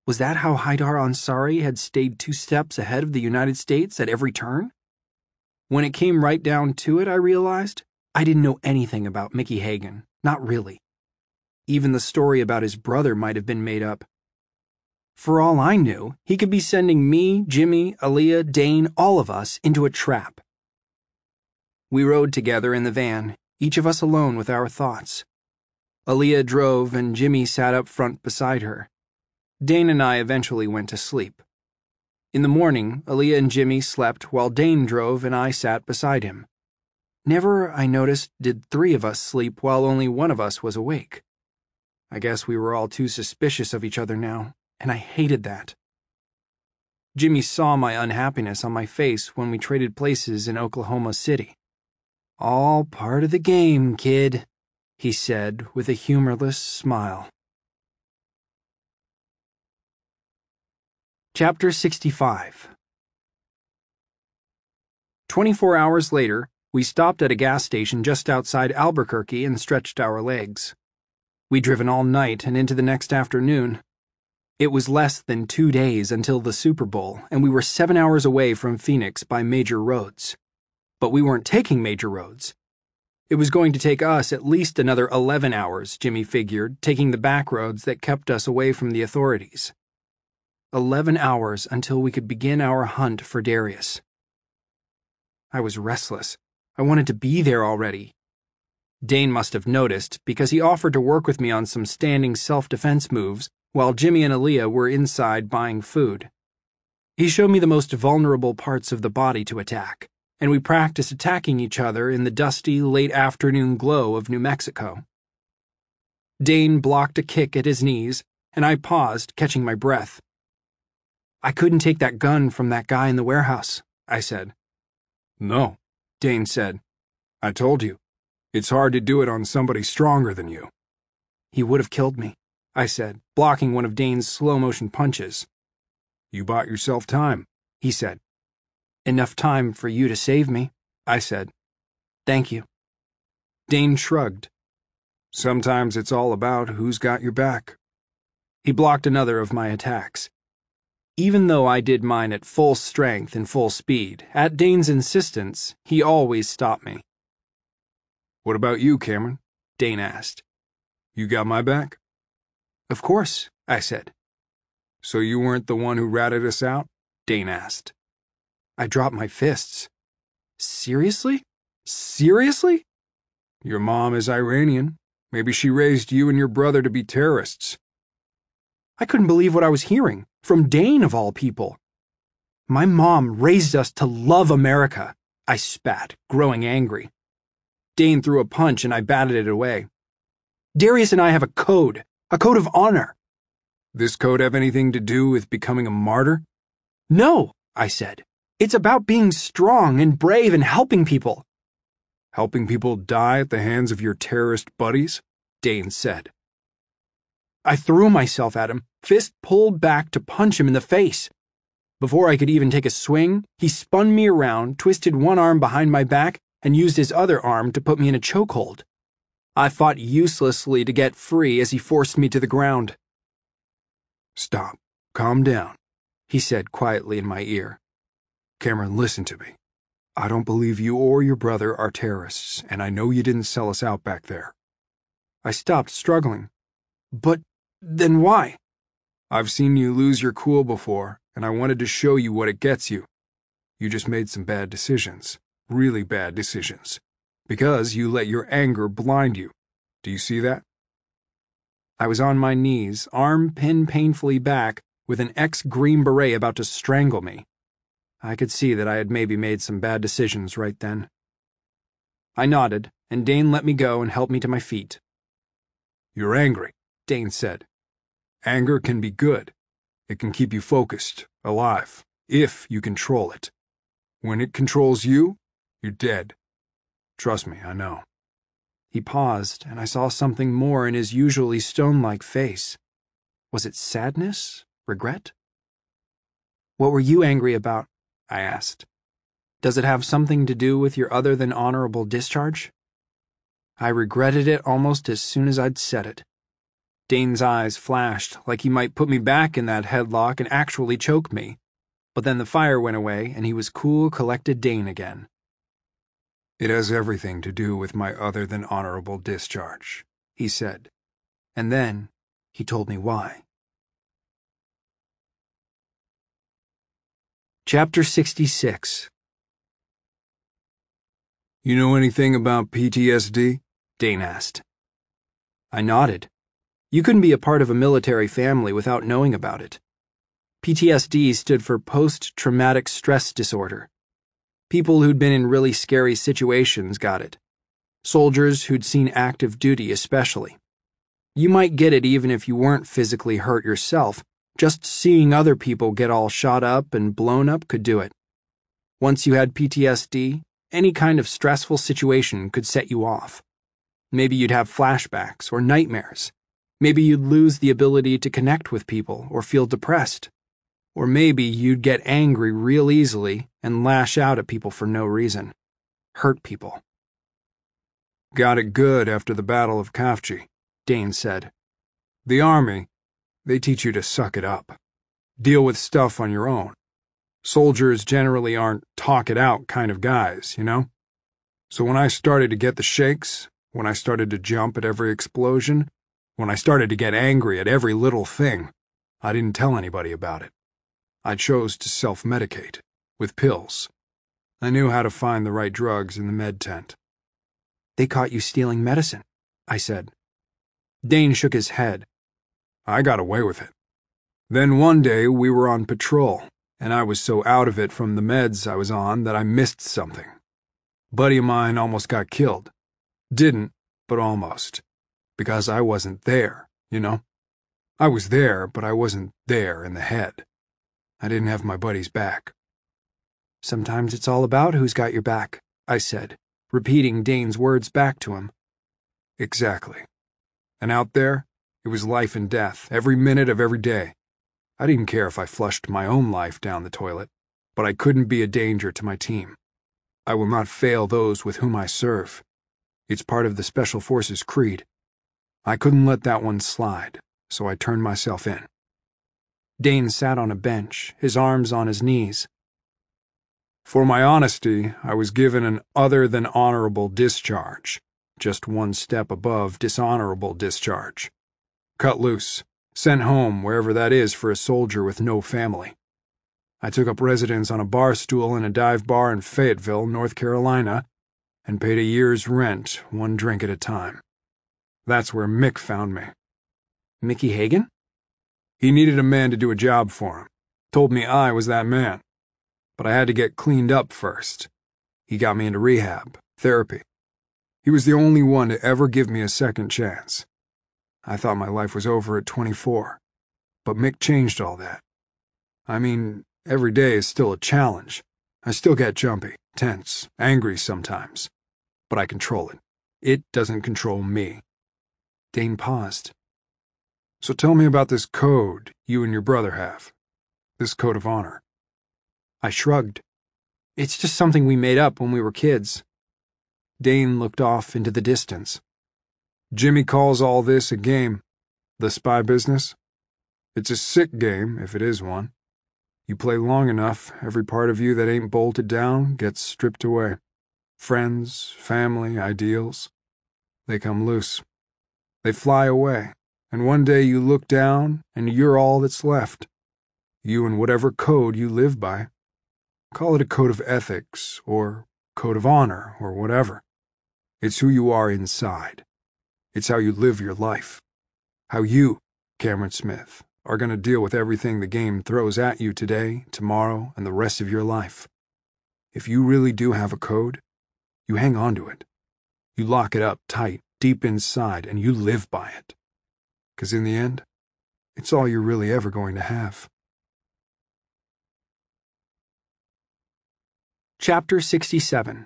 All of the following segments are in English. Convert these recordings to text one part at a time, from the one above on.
Was that how Haidar Ansari had stayed 2 steps ahead of the United States at every turn? When it came right down to it, I realized I didn't know anything about Mickey Hagan, not really. Even the story about his brother might have been made up. For all I knew, he could be sending me, Jimmy, Aaliyah, Dane, all of us into a trap. We rode together in the van, each of us alone with our thoughts. Aaliyah drove and Jimmy sat up front beside her. Dane and I eventually went to sleep. In the morning, Aaliyah and Jimmy slept while Dane drove and I sat beside him. Never, I noticed, did 3 of us sleep while only one of us was awake. I guess we were all too suspicious of each other now, and I hated that. Jimmy saw my unhappiness on my face when we traded places in Oklahoma City. "All part of the game, kid," he said with a humorless smile. Chapter 65. 24 hours later, we stopped at a gas station just outside Albuquerque and stretched our legs. We'd driven all night and into the next afternoon. It was less than 2 days until the Super Bowl, and we were 7 hours away from Phoenix by major roads. But we weren't taking major roads. It was going to take us at least another 11 hours, Jimmy figured, taking the back roads that kept us away from the authorities. 11 hours until we could begin our hunt for Darius. I was restless. I wanted to be there already. Dane must have noticed because he offered to work with me on some standing self-defense moves while Jimmy and Aaliyah were inside buying food. He showed me the most vulnerable parts of the body to attack, and we practiced attacking each other in the dusty, late-afternoon glow of New Mexico. Dane blocked a kick at his knees, and I paused, catching my breath. "I couldn't take that gun from that guy in the warehouse," I said. "No," Dane said. "I told you. It's hard to do it on somebody stronger than you." "He would have killed me," I said, blocking one of Dane's slow-motion punches. "You bought yourself time," he said. "Enough time for you to save me," I said. "Thank you." Dane shrugged. "Sometimes it's all about who's got your back." He blocked another of my attacks. Even though I did mine at full strength and full speed, at Dane's insistence, he always stopped me. "What about you, Cameron?" Dane asked. "You got my back?" "Of course," I said. "So you weren't the one who ratted us out?" Dane asked. I dropped my fists. "Seriously? Seriously?" "Your mom is Iranian. Maybe she raised you and your brother to be terrorists." I couldn't believe what I was hearing, from Dane of all people. "My mom raised us to love America," I spat, growing angry. Dane threw a punch and I batted it away. "Darius and I have a code of honor." "This code have anything to do with becoming a martyr?" "No," I said. "It's about being strong and brave and helping people." "Helping people die at the hands of your terrorist buddies?" Dane said. I threw myself at him, fist pulled back to punch him in the face. Before I could even take a swing, he spun me around, twisted one arm behind my back, and used his other arm to put me in a chokehold. I fought uselessly to get free as he forced me to the ground. "Stop. Calm down," he said quietly in my ear. "Cameron, listen to me. I don't believe you or your brother are terrorists, and I know you didn't sell us out back there." I stopped struggling. "But then why?" "I've seen you lose your cool before, and I wanted to show you what it gets you. You just made some bad decisions, really bad decisions, because you let your anger blind you. Do you see that?" I was on my knees, arm pinned painfully back, with an ex-Green Beret about to strangle me. I could see that I had maybe made some bad decisions right then. I nodded, and Dane let me go and helped me to my feet. "You're angry," Dane said. "Anger can be good. It can keep you focused, alive, if you control it. When it controls you, you're dead. Trust me, I know." He paused, and I saw something more in his usually stone-like face. Was it sadness? Regret? "What were you angry about?" I asked. "Does it have something to do with your other than honorable discharge?" I regretted it almost as soon as I'd said it. Dane's eyes flashed like he might put me back in that headlock and actually choke me. But then the fire went away and he was cool, collected Dane again. It has everything to do with my other-than-honorable discharge, he said. And then he told me why. Chapter 66. You know anything about PTSD? Dane asked. I nodded. You couldn't be a part of a military family without knowing about it. PTSD stood for Post-Traumatic Stress Disorder. People who'd been in really scary situations got it. Soldiers who'd seen active duty especially. You might get it even if you weren't physically hurt yourself. Just seeing other people get all shot up and blown up could do it. Once you had PTSD, any kind of stressful situation could set you off. Maybe you'd have flashbacks or nightmares. Maybe you'd lose the ability to connect with people or feel depressed. Or maybe you'd get angry real easily and lash out at people for no reason. Hurt people. Got it good after the Battle of Khafji, Dane said. The Army, they teach you to suck it up. Deal with stuff on your own. Soldiers generally aren't talk-it-out kind of guys, you know? So when I started to get the shakes, when I started to jump at every explosion, when I started to get angry at every little thing, I didn't tell anybody about it. I chose to self-medicate, with pills. I knew how to find the right drugs in the med tent. They caught you stealing medicine, I said. Dane shook his head. I got away with it. Then one day we were on patrol, and I was so out of it from the meds I was on that I missed something. A buddy of mine almost got killed. Didn't, but almost. Because I wasn't there, you know? I was there, but I wasn't there in the head. I didn't have my buddy's back. Sometimes it's all about who's got your back, I said, repeating Dane's words back to him. Exactly. And out there, it was life and death, every minute of every day. I didn't care if I flushed my own life down the toilet, but I couldn't be a danger to my team. I will not fail those with whom I serve. It's part of the Special Forces creed. I couldn't let that one slide, so I turned myself in. Dane sat on a bench, his arms on his knees. For my honesty, I was given an other-than-honorable discharge, just one step above dishonorable discharge. Cut loose, sent home wherever that is for a soldier with no family. I took up residence on a bar stool in a dive bar in Fayetteville, North Carolina, and paid a year's rent, one drink at a time. That's where Mick found me. Mickey Hagan? He needed a man to do a job for him. Told me I was that man. But I had to get cleaned up first. He got me into rehab, therapy. He was the only one to ever give me a second chance. I thought my life was over at 24. But Mick changed all that. I mean, every day is still a challenge. I still get jumpy, tense, angry sometimes. But I control it. It doesn't control me. Dane paused. So tell me about this code you and your brother have. This code of honor. I shrugged. It's just something we made up when we were kids. Dane looked off into the distance. Jimmy calls all this a game. The spy business. It's a sick game, if it is one. You play long enough, every part of you that ain't bolted down gets stripped away. Friends, family, ideals. They come loose. They fly away, and one day you look down and you're all that's left. You and whatever code you live by. Call it a code of ethics, or code of honor, or whatever. It's who you are inside. It's how you live your life. How you, Cameron Smith, are going to deal with everything the game throws at you today, tomorrow, and the rest of your life. If you really do have a code, you hang on to it. You lock it up tight, deep inside, and you live by it. 'Cause in the end, it's all you're really ever going to have. Chapter 67.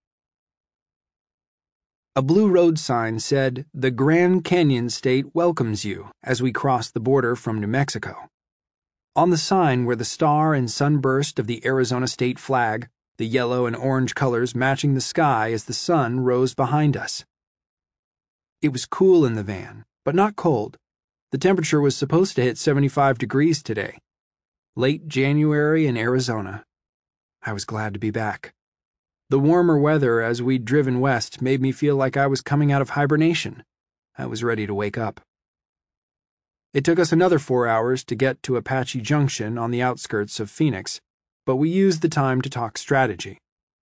A blue road sign said, "The Grand Canyon State welcomes you," as we crossed the border from New Mexico. On the sign were the star and sunburst of the Arizona state flag, the yellow and orange colors matching the sky as the sun rose behind us. It was cool in the van, but not cold. The temperature was supposed to hit 75 degrees today. Late January in Arizona. I was glad to be back. The warmer weather as we'd driven west made me feel like I was coming out of hibernation. I was ready to wake up. It took us another 4 hours to get to Apache Junction on the outskirts of Phoenix, but we used the time to talk strategy.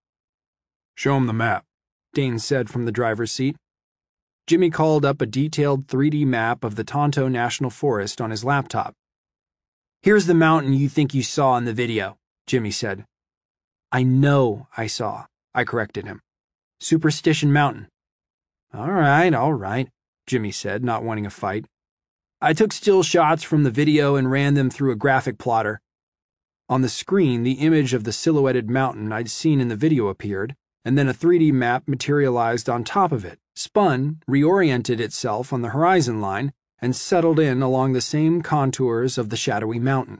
"Show him the map," Dane said from the driver's seat. Jimmy called up a detailed 3D map of the Tonto National Forest on his laptop. "Here's the mountain you think you saw in the video," Jimmy said. "I know I saw," I corrected him. "Superstition Mountain." All right, Jimmy said, not wanting a fight. I took still shots from the video and ran them through a graphic plotter. On the screen, the image of the silhouetted mountain I'd seen in the video appeared, and then a 3D map materialized on top of it, spun, reoriented itself on the horizon line, and settled in along the same contours of the shadowy mountain.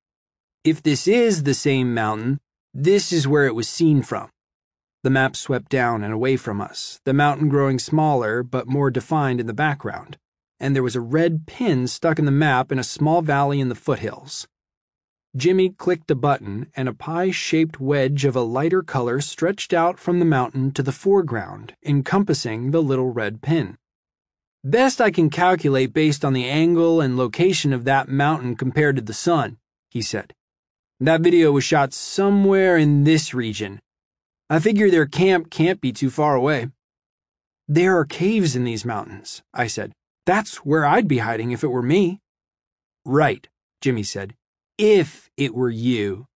If this is the same mountain, this is where it was seen from. The map swept down and away from us, the mountain growing smaller but more defined in the background, and there was a red pin stuck in the map in a small valley in the foothills. Jimmy clicked a button, and a pie-shaped wedge of a lighter color stretched out from the mountain to the foreground, encompassing the little red pin. "Best I can calculate based on the angle and location of that mountain compared to the sun," he said. "That video was shot somewhere in this region. I figure their camp can't be too far away." "There are caves in these mountains," I said. "That's where I'd be hiding if it were me." "Right," Jimmy said. "If it were you."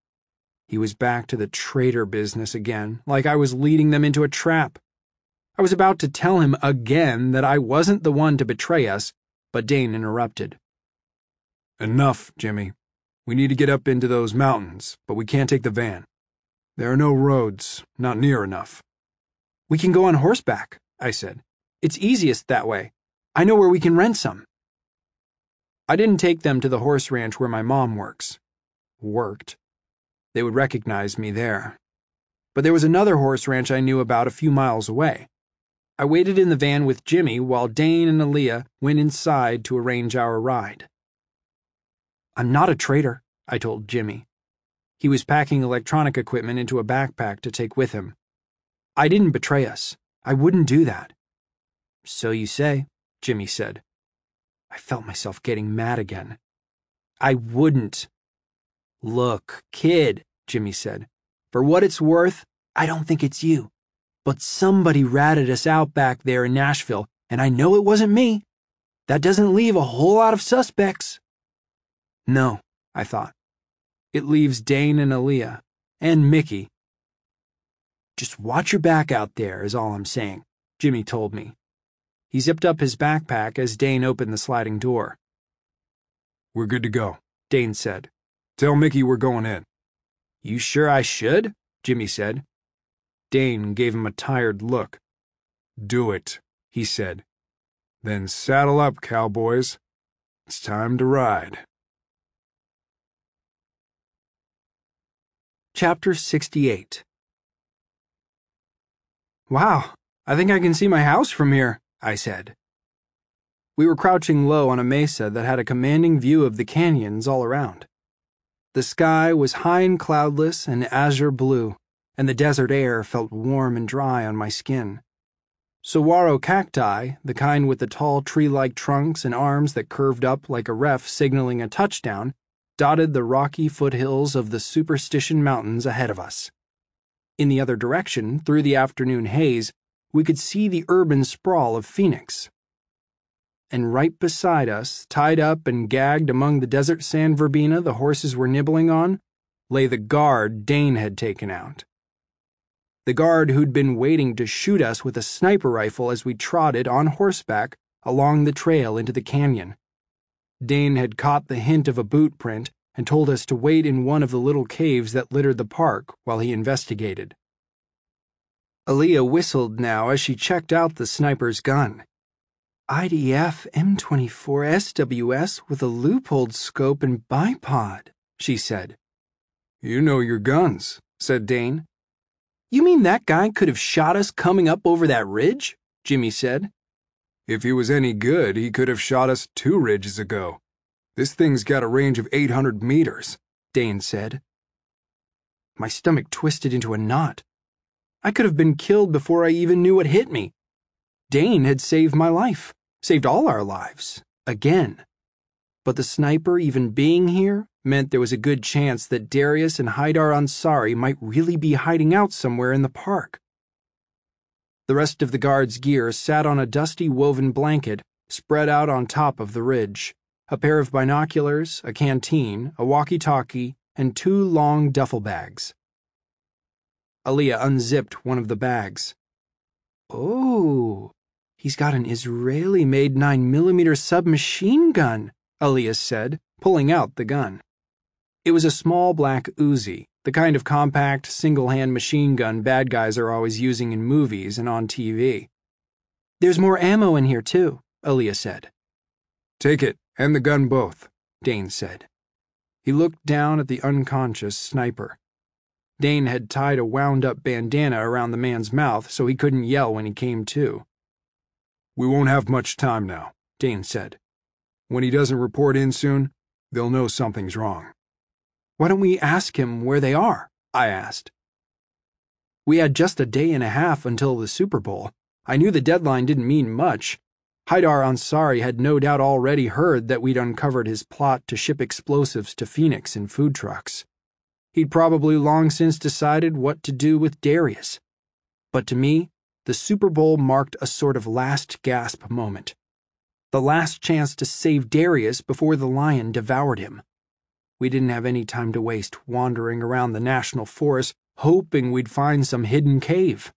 He was back to the traitor business again, like I was leading them into a trap. I was about to tell him again that I wasn't the one to betray us, but Dane interrupted. "Enough, Jimmy. We need to get up into those mountains, but we can't take the van. There are no roads, not near enough." "We can go on horseback," I said. "It's easiest that way. I know where we can rent some." I didn't take them to the horse ranch where my mom worked. They would recognize me there. But there was another horse ranch I knew about a few miles away. I waited in the van with Jimmy while Dane and Aaliyah went inside to arrange our ride. "I'm not a traitor," I told Jimmy. He was packing electronic equipment into a backpack to take with him. "I didn't betray us. I wouldn't do that." "So you say," Jimmy said. I felt myself getting mad again. "I wouldn't." "Look, kid," Jimmy said, "for what it's worth, I don't think it's you. But somebody ratted us out back there in Nashville, and I know it wasn't me. That doesn't leave a whole lot of suspects." No, I thought. It leaves Dane and Aaliyah, and Mickey. "Just watch your back out there, is all I'm saying," Jimmy told me. He zipped up his backpack as Dane opened the sliding door. "We're good to go," Dane said. "Tell Mickey we're going in." "You sure I should?" Jimmy said. Dane gave him a tired look. "Do it," he said. "Then saddle up, cowboys. It's time to ride." Chapter 68. "Wow, I think I can see my house from here," I said. We were crouching low on a mesa that had a commanding view of the canyons all around. The sky was high and cloudless and azure blue, and the desert air felt warm and dry on my skin. Saguaro cacti, the kind with the tall tree-like trunks and arms that curved up like a ref signaling a touchdown, dotted the rocky foothills of the Superstition Mountains ahead of us. In the other direction, through the afternoon haze, we could see the urban sprawl of Phoenix. And right beside us, tied up and gagged among the desert sand verbena the horses were nibbling on, lay the guard Dane had taken out. The guard who'd been waiting to shoot us with a sniper rifle as we trotted on horseback along the trail into the canyon. Dane had caught the hint of a boot print and told us to wait in one of the little caves that littered the park while he investigated. Aaliyah whistled now as she checked out the sniper's gun. "IDF M24 SWS with a loopholed scope and bipod," she said. "You know your guns," said Dane. "You mean that guy could have shot us coming up over that ridge?" Jimmy said. If he was any good, he could have shot us 2 ridges ago. This thing's got a range of 800 meters, Dane said. My stomach twisted into a knot. I could have been killed before I even knew what hit me. Dane had saved my life, saved all our lives, again. But the sniper even being here meant there was a good chance that Darius and Haidar Ansari might really be hiding out somewhere in the park. The rest of the guard's gear sat on a dusty woven blanket spread out on top of the ridge. A pair of binoculars, a canteen, a walkie-talkie, and 2 long duffel bags. Aaliyah unzipped one of the bags. Oh, he's got an Israeli-made 9mm submachine gun, Aaliyah said, pulling out the gun. It was a small black Uzi, the kind of compact, single-hand machine gun bad guys are always using in movies and on TV. There's more ammo in here, too, Aaliyah said. Take it, and the gun both, Dane said. He looked down at the unconscious sniper. Dane had tied a wound-up bandana around the man's mouth so he couldn't yell when he came to. We won't have much time now, Dane said. When he doesn't report in soon, they'll know something's wrong. Why don't we ask him where they are? I asked. We had just a day and a half until the Super Bowl. I knew the deadline didn't mean much. Haidar Ansari had no doubt already heard that we'd uncovered his plot to ship explosives to Phoenix in food trucks. He'd probably long since decided what to do with Darius. But to me, the Super Bowl marked a sort of last gasp moment. The last chance to save Darius before the lion devoured him. We didn't have any time to waste wandering around the national forest hoping we'd find some hidden cave.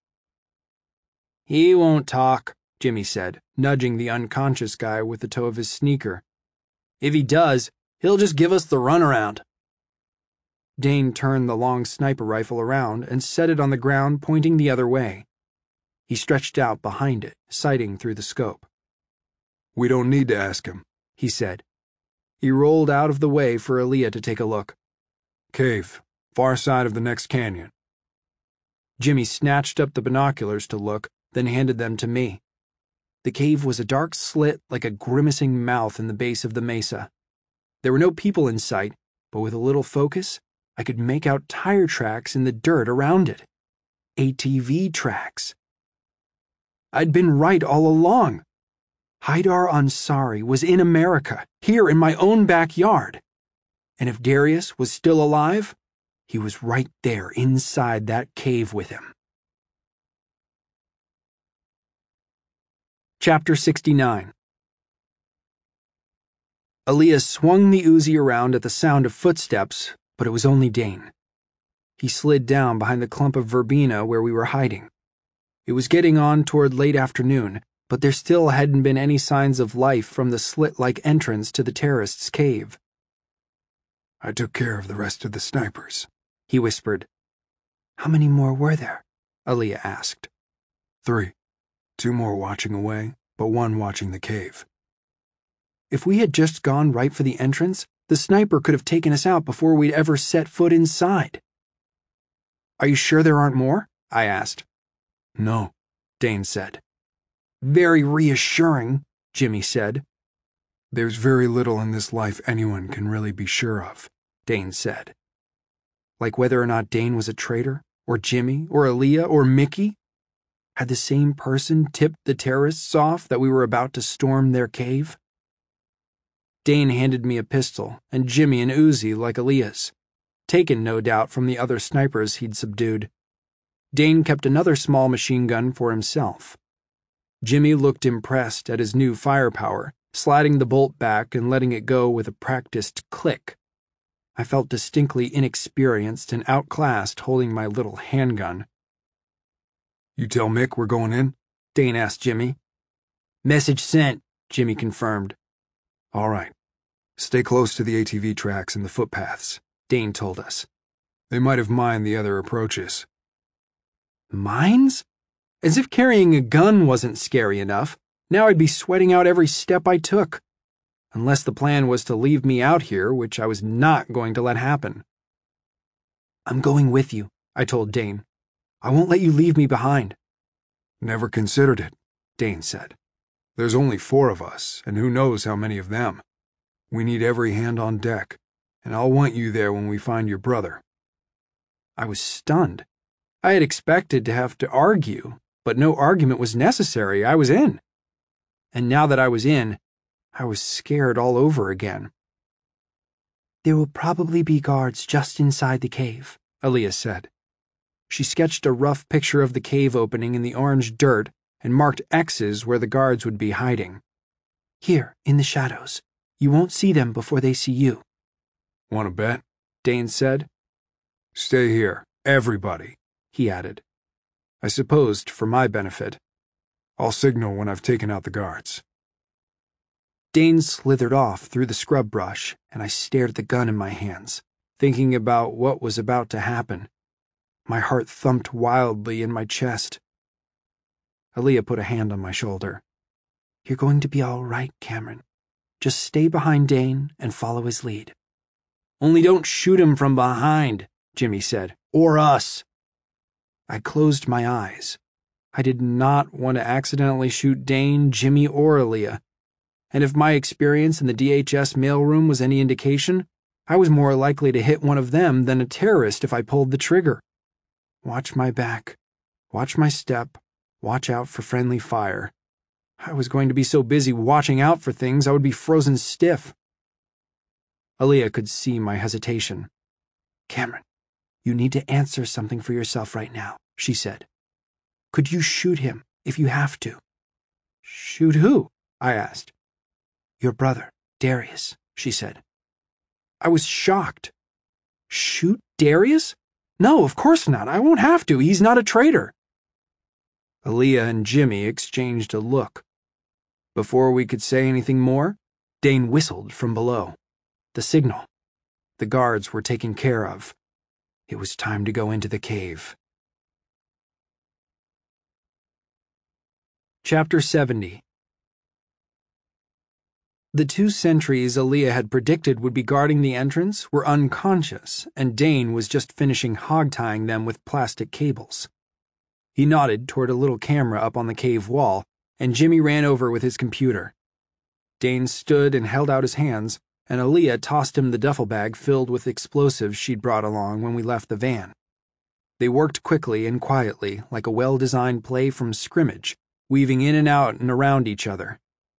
He won't talk, Jimmy said, nudging the unconscious guy with the toe of his sneaker. If he does, he'll just give us the runaround. Dane turned the long sniper rifle around and set it on the ground, pointing the other way. He stretched out behind it, sighting through the scope. We don't need to ask him, he said. He rolled out of the way for Aaliyah to take a look. Cave, far side of the next canyon. Jimmy snatched up the binoculars to look, then handed them to me. The cave was a dark slit like a grimacing mouth in the base of the mesa. There were no people in sight, but with a little focus, I could make out tire tracks in the dirt around it. ATV tracks. I'd been right all along. Haidar Ansari was in America, here in my own backyard. And if Darius was still alive, he was right there inside that cave with him. Chapter 69. Aaliyah swung the Uzi around at the sound of footsteps, but it was only Dane. He slid down behind the clump of verbena where we were hiding. It was getting on toward late afternoon, but there still hadn't been any signs of life from the slit-like entrance to the terrorists' cave. I took care of the rest of the snipers, he whispered. How many more were there? Aaliyah asked. 3. 2 more watching away, but 1 watching the cave. If we had just gone right for the entrance, the sniper could have taken us out before we'd ever set foot inside. Are you sure there aren't more? I asked. No, Dane said. Very reassuring, Jimmy said. There's very little in this life anyone can really be sure of, Dane said. Like whether or not Dane was a traitor, or Jimmy, or Aaliyah, or Mickey? Had the same person tipped the terrorists off that we were about to storm their cave? Dane handed me a pistol, and Jimmy an Uzi like Aaliyah's, taken no doubt from the other snipers he'd subdued. Dane kept another small machine gun for himself. Jimmy looked impressed at his new firepower, sliding the bolt back and letting it go with a practiced click. I felt distinctly inexperienced and outclassed holding my little handgun. You tell Mick we're going in? Dane asked Jimmy. Message sent, Jimmy confirmed. All right. Stay close to the ATV tracks and the footpaths, Dane told us. They might have mined the other approaches. Mines? As if carrying a gun wasn't scary enough, now I'd be sweating out every step I took. Unless the plan was to leave me out here, which I was not going to let happen. I'm going with you, I told Dane. I won't let you leave me behind. Never considered it, Dane said. There's only 4 of us, and who knows how many of them. We need every hand on deck, and I'll want you there when we find your brother." I was stunned. I had expected to have to argue, but no argument was necessary. I was in. And now that I was in, I was scared all over again. "There will probably be guards just inside the cave," Aaliyah said. She sketched a rough picture of the cave opening in the orange dirt and marked X's where the guards would be hiding. "Here, in the shadows. You won't see them before they see you." "Want to bet?" Dane said. "Stay here, everybody," he added. I supposed for my benefit. "I'll signal when I've taken out the guards." Dane slithered off through the scrub brush, and I stared at the gun in my hands, thinking about what was about to happen. My heart thumped wildly in my chest. Aaliyah put a hand on my shoulder. "You're going to be all right, Cameron. Just stay behind Dane and follow his lead." "Only don't shoot him from behind," Jimmy said. "Or us." I closed my eyes. I did not want to accidentally shoot Dane, Jimmy, or Aaliyah. And if my experience in the DHS mailroom was any indication, I was more likely to hit one of them than a terrorist if I pulled the trigger. Watch my back. Watch my step. Watch out for friendly fire. I was going to be so busy watching out for things I would be frozen stiff. Aaliyah could see my hesitation. "Cameron, you need to answer something for yourself right now," she said. "Could you shoot him if you have to?" "Shoot who?" I asked. "Your brother, Darius," she said. I was shocked. "Shoot Darius? No, of course not. I won't have to. He's not a traitor." Aaliyah and Jimmy exchanged a look. Before we could say anything more, Dane whistled from below. The signal. The guards were taken care of. It was time to go into the cave. Chapter 70. The 2 sentries Aaliyah had predicted would be guarding the entrance were unconscious, and Dane was just finishing hog-tying them with plastic cables. He nodded toward a little camera up on the cave wall, and Jimmy ran over with his computer. Dane stood and held out his hands, and Aaliyah tossed him the duffel bag filled with explosives she'd brought along when we left the van. They worked quickly and quietly, like a well-designed play from scrimmage, weaving in and out and around each other.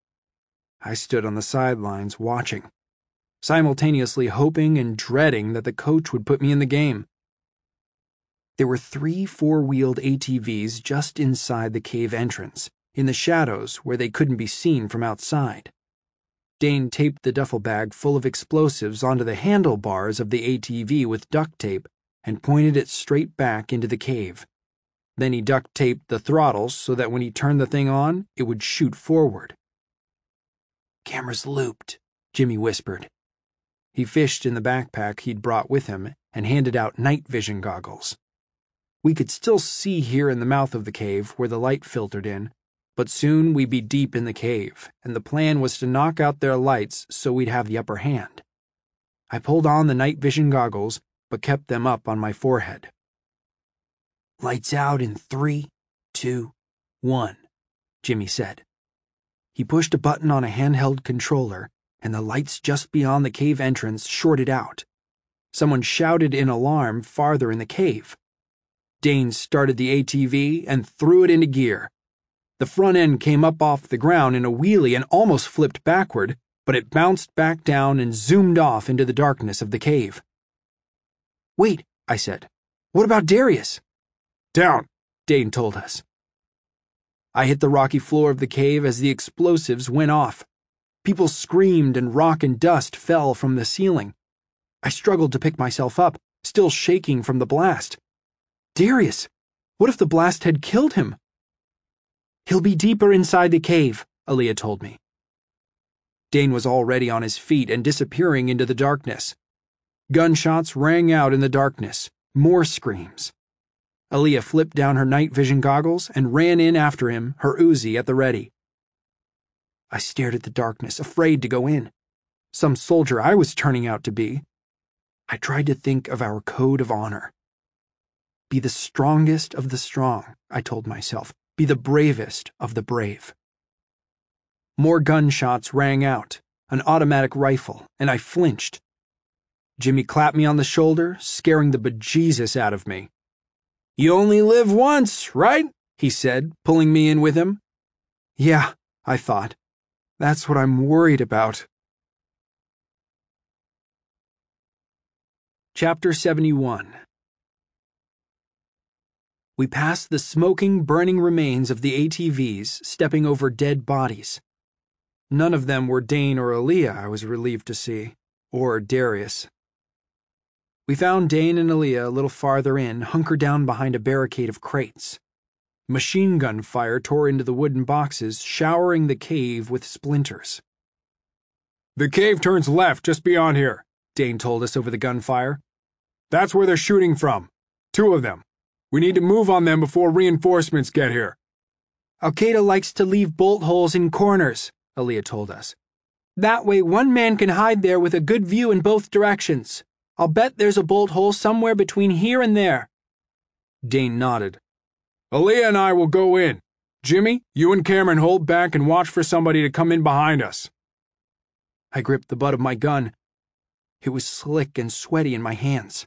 I stood on the sidelines watching, simultaneously hoping and dreading that the coach would put me in the game. There were 3 4-wheeled ATVs just inside the cave entrance, in the shadows where they couldn't be seen from outside. Dane taped the duffel bag full of explosives onto the handlebars of the ATV with duct tape and pointed it straight back into the cave. Then he duct taped the throttles so that when he turned the thing on, it would shoot forward. "Camera's looped," Jimmy whispered. He fished in the backpack he'd brought with him and handed out night vision goggles. We could still see here in the mouth of the cave where the light filtered in, but soon we'd be deep in the cave, and the plan was to knock out their lights so we'd have the upper hand. I pulled on the night vision goggles, but kept them up on my forehead. "Lights out in 3, 2, 1, Jimmy said. He pushed a button on a handheld controller, and the lights just beyond the cave entrance shorted out. Someone shouted in alarm farther in the cave. Dane started the ATV and threw it into gear. The front end came up off the ground in a wheelie and almost flipped backward, but it bounced back down and zoomed off into the darkness of the cave. "Wait," I said. "What about Darius?" "Down," Dane told us. I hit the rocky floor of the cave as the explosives went off. People screamed and rock and dust fell from the ceiling. I struggled to pick myself up, still shaking from the blast. Darius! What if the blast had killed him? "He'll be deeper inside the cave," Aaliyah told me. Dane was already on his feet and disappearing into the darkness. Gunshots rang out in the darkness, more screams. Aaliyah flipped down her night vision goggles and ran in after him, her Uzi at the ready. I stared at the darkness, afraid to go in. Some soldier I was turning out to be. I tried to think of our code of honor. Be the strongest of the strong, I told myself. Be the bravest of the brave. More gunshots rang out, an automatic rifle, and I flinched. Jimmy clapped me on the shoulder, scaring the bejesus out of me. "You only live once, right?" he said, pulling me in with him. Yeah, I thought. That's what I'm worried about. Chapter 71. We passed the smoking, burning remains of the ATVs, stepping over dead bodies. None of them were Dane or Aaliyah, I was relieved to see, or Darius. We found Dane and Aaliyah a little farther in, hunkered down behind a barricade of crates. Machine gun fire tore into the wooden boxes, showering the cave with splinters. "The cave turns left just beyond here," Dane told us over the gunfire. "That's where they're shooting from. 2 of them. We need to move on them before reinforcements get here." "Al-Qaeda likes to leave bolt holes in corners," Aaliyah told us. "That way one man can hide there with a good view in both directions. I'll bet there's a bolt hole somewhere between here and there." Dane nodded. "Aaliyah and I will go in. Jimmy, you and Cameron hold back and watch for somebody to come in behind us." I gripped the butt of my gun. It was slick and sweaty in my hands.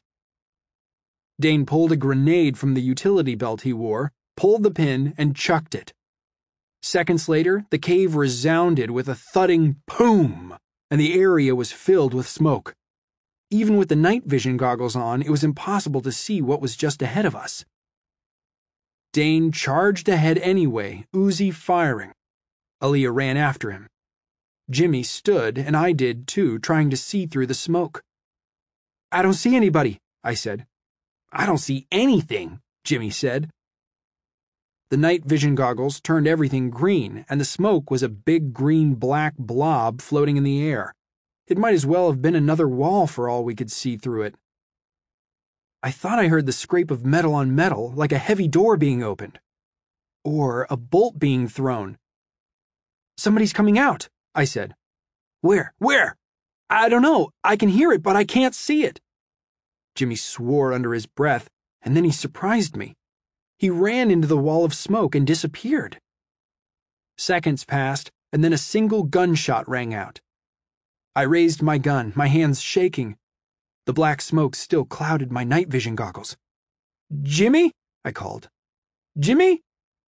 Dane pulled a grenade from the utility belt he wore, pulled the pin, and chucked it. Seconds later, the cave resounded with a thudding boom, and the area was filled with smoke. Even with the night vision goggles on, it was impossible to see what was just ahead of us. Dane charged ahead anyway, Uzi firing. Aaliyah ran after him. Jimmy stood, and I did too, trying to see through the smoke. "I don't see anybody," I said. "I don't see anything," Jimmy said. The night vision goggles turned everything green, and the smoke was a big green-black blob floating in the air. It might as well have been another wall for all we could see through it. I thought I heard the scrape of metal on metal, like a heavy door being opened. Or a bolt being thrown. "Somebody's coming out," I said. "Where? Where?" "I don't know. I can hear it, but I can't see it." Jimmy swore under his breath, and then he surprised me. He ran into the wall of smoke and disappeared. Seconds passed, and then a single gunshot rang out. I raised my gun, my hands shaking. The black smoke still clouded my night vision goggles. "Jimmy?" I called. "Jimmy?"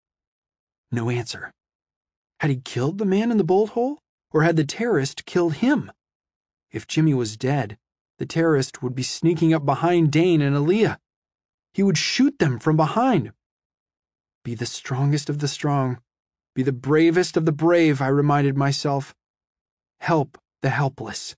No answer. Had he killed the man in the bolt hole, or had the terrorist killed him? If Jimmy was dead, the terrorist would be sneaking up behind Dane and Aaliyah. He would shoot them from behind. Be the strongest of the strong. Be the bravest of the brave, I reminded myself. Help the helpless.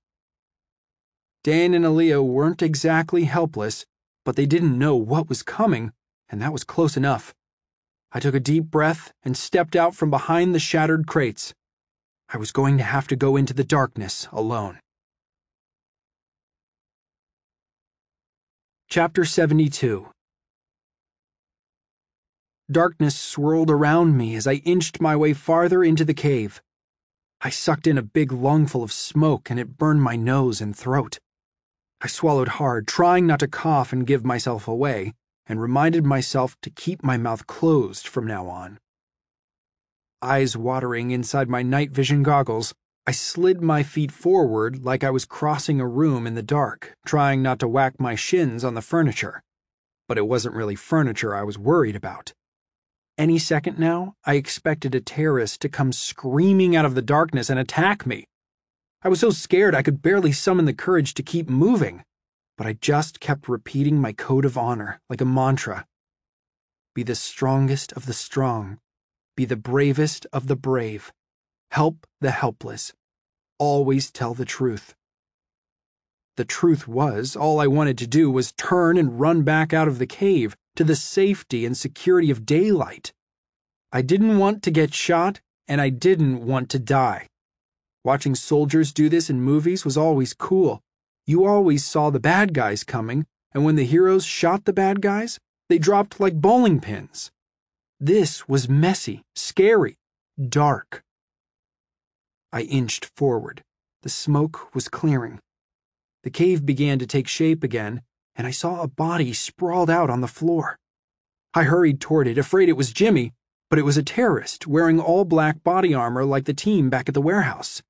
Dane and Aaliyah weren't exactly helpless, but they didn't know what was coming, and that was close enough. I took a deep breath and stepped out from behind the shattered crates. I was going to have to go into the darkness alone. Chapter 72. Darkness swirled around me as I inched my way farther into the cave. I sucked in a big lungful of smoke, and it burned my nose and throat. I swallowed hard, trying not to cough and give myself away, and reminded myself to keep my mouth closed from now on. Eyes watering inside my night vision goggles, I slid my feet forward like I was crossing a room in the dark, trying not to whack my shins on the furniture. But it wasn't really furniture I was worried about. Any second now, I expected a terrorist to come screaming out of the darkness and attack me. I was so scared I could barely summon the courage to keep moving, but I just kept repeating my code of honor like a mantra. Be the strongest of the strong. Be the bravest of the brave. Help the helpless. Always tell the truth. The truth was, all I wanted to do was turn and run back out of the cave to the safety and security of daylight. I didn't want to get shot, and I didn't want to die. Watching soldiers do this in movies was always cool. You always saw the bad guys coming, and when the heroes shot the bad guys, they dropped like bowling pins. This was messy, scary, dark. I inched forward. The smoke was clearing. The cave began to take shape again, and I saw a body sprawled out on the floor. I hurried toward it, afraid it was Jimmy, but it was a terrorist wearing all black body armor like the team back at the warehouse.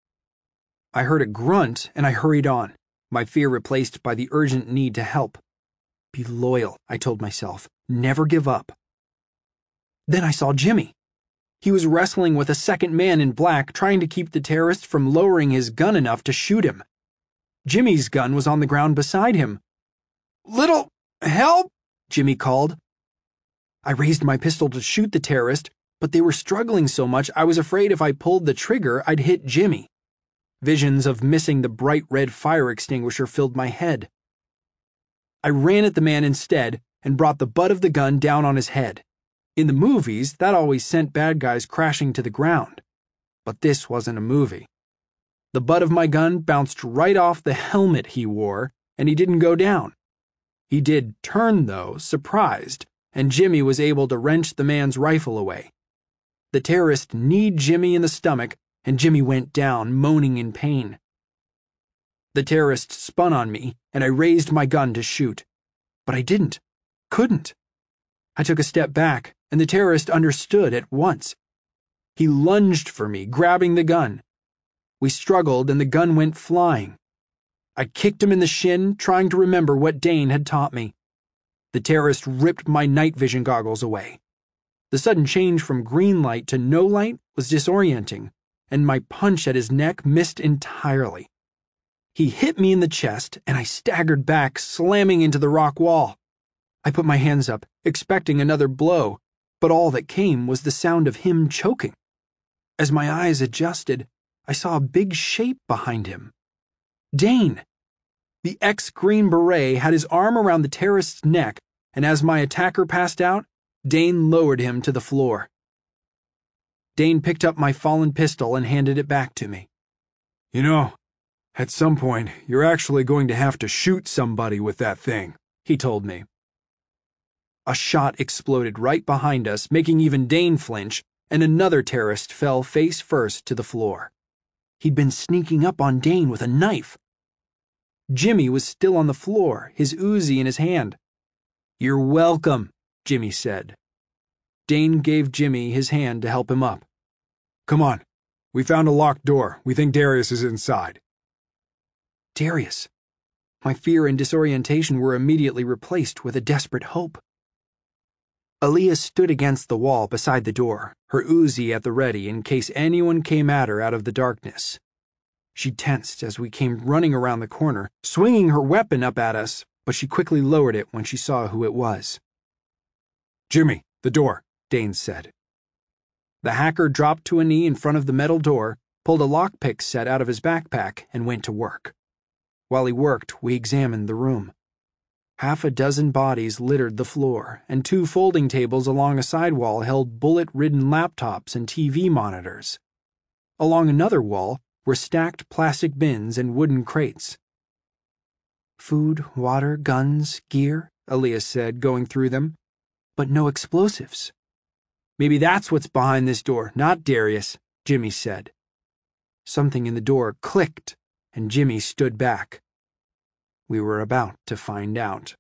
I heard a grunt and I hurried on, my fear replaced by the urgent need to help. Be loyal, I told myself. Never give up. Then I saw Jimmy. He was wrestling with a second man in black, trying to keep the terrorist from lowering his gun enough to shoot him. Jimmy's gun was on the ground beside him. "Little help!" Jimmy called. I raised my pistol to shoot the terrorist, but they were struggling so much I was afraid if I pulled the trigger I'd hit Jimmy. Visions of missing the bright red fire extinguisher filled my head. I ran at the man instead and brought the butt of the gun down on his head. In the movies, that always sent bad guys crashing to the ground. But this wasn't a movie. The butt of my gun bounced right off the helmet he wore, and he didn't go down. He did turn, though, surprised, and Jimmy was able to wrench the man's rifle away. The terrorist kneed Jimmy in the stomach, and Jimmy went down, moaning in pain. The terrorist spun on me, and I raised my gun to shoot. But I couldn't. I took a step back, and the terrorist understood at once. He lunged for me, grabbing the gun. We struggled, and the gun went flying. I kicked him in the shin, trying to remember what Dane had taught me. The terrorist ripped my night vision goggles away. The sudden change from green light to no light was disorienting, and my punch at his neck missed entirely. He hit me in the chest, and I staggered back, slamming into the rock wall. I put my hands up, expecting another blow, but all that came was the sound of him choking. As my eyes adjusted, I saw a big shape behind him. Dane! The ex-Green Beret had his arm around the terrorist's neck, and as my attacker passed out, Dane lowered him to the floor. Dane picked up my fallen pistol and handed it back to me. "You know, at some point, you're actually going to have to shoot somebody with that thing," he told me. A shot exploded right behind us, making even Dane flinch, and another terrorist fell face first to the floor. He'd been sneaking up on Dane with a knife. Jimmy was still on the floor, his Uzi in his hand. "You're welcome," Jimmy said. Dane gave Jimmy his hand to help him up. "Come on. We found a locked door. We think Darius is inside." Darius. My fear and disorientation were immediately replaced with a desperate hope. Aaliyah stood against the wall beside the door, her Uzi at the ready in case anyone came at her out of the darkness. She tensed as we came running around the corner, swinging her weapon up at us, but she quickly lowered it when she saw who it was. "Jimmy, the door," Dane said. The hacker dropped to a knee in front of the metal door, pulled a lockpick set out of his backpack, and went to work. While he worked, we examined the room. Half a dozen bodies littered the floor, and 2 folding tables along a side wall held bullet-ridden laptops and TV monitors. Along another wall were stacked plastic bins and wooden crates. "Food, water, guns, gear," Aaliyah said, going through them. "But no explosives." "Maybe that's what's behind this door, not Darius," Jimmy said. Something in the door clicked, and Jimmy stood back. We were about to find out.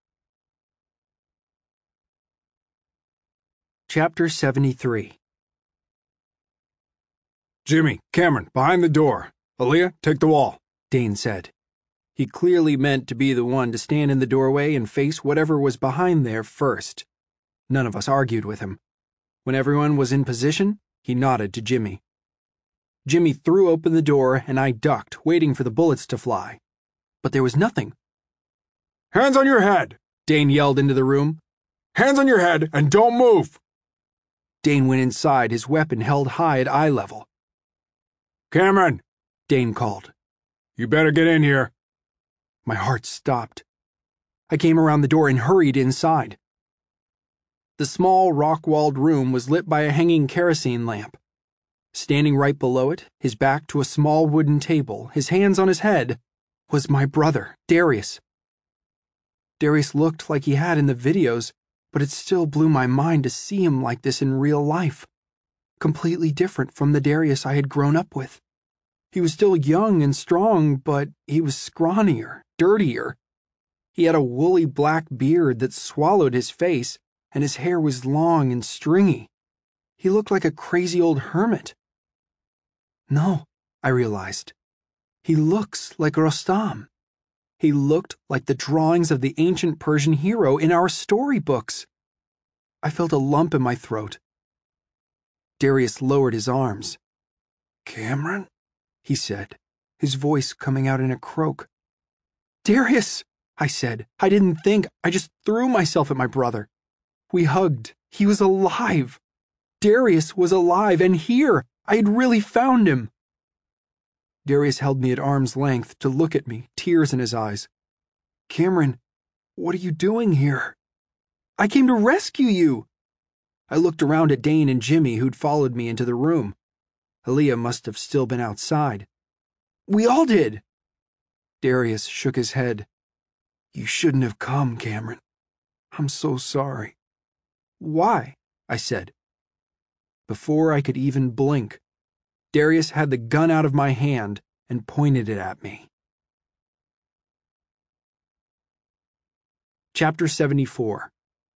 Chapter 73. "Jimmy, Cameron, behind the door. Aaliyah, take the wall," Dane said. He clearly meant to be the one to stand in the doorway and face whatever was behind there first. None of us argued with him. When everyone was in position, he nodded to Jimmy. Jimmy threw open the door and I ducked, waiting for the bullets to fly. But there was nothing. "Hands on your head," Dane yelled into the room. "Hands on your head and don't move." Dane went inside, his weapon held high at eye level. "Cameron," Dane called. "You better get in here." My heart stopped. I came around the door and hurried inside. The small, rock-walled room was lit by a hanging kerosene lamp. Standing right below it, his back to a small wooden table, his hands on his head, was my brother, Darius. Darius looked like he had in the videos, but it still blew my mind to see him like this in real life. Completely different from the Darius I had grown up with. He was still young and strong, but he was scrawnier, dirtier. He had a woolly black beard that swallowed his face, and his hair was long and stringy. He looked like a crazy old hermit. No, I realized. He looks like Rostam. He looked like the drawings of the ancient Persian hero in our storybooks. I felt a lump in my throat. Darius lowered his arms. Cameron? He said, his voice coming out in a croak. Darius, I said. I didn't think. I just threw myself at my brother. We hugged. He was alive. Darius was alive and here. I had really found him. Darius held me at arm's length to look at me, tears in his eyes. Cameron, what are you doing here? I came to rescue you. I looked around at Dane and Jimmy, who'd followed me into the room. Aaliyah must have still been outside. We all did. Darius shook his head. You shouldn't have come, Cameron. I'm so sorry. Why? I said. Before I could even blink, Darius had the gun out of my hand and pointed it at me. Chapter 74.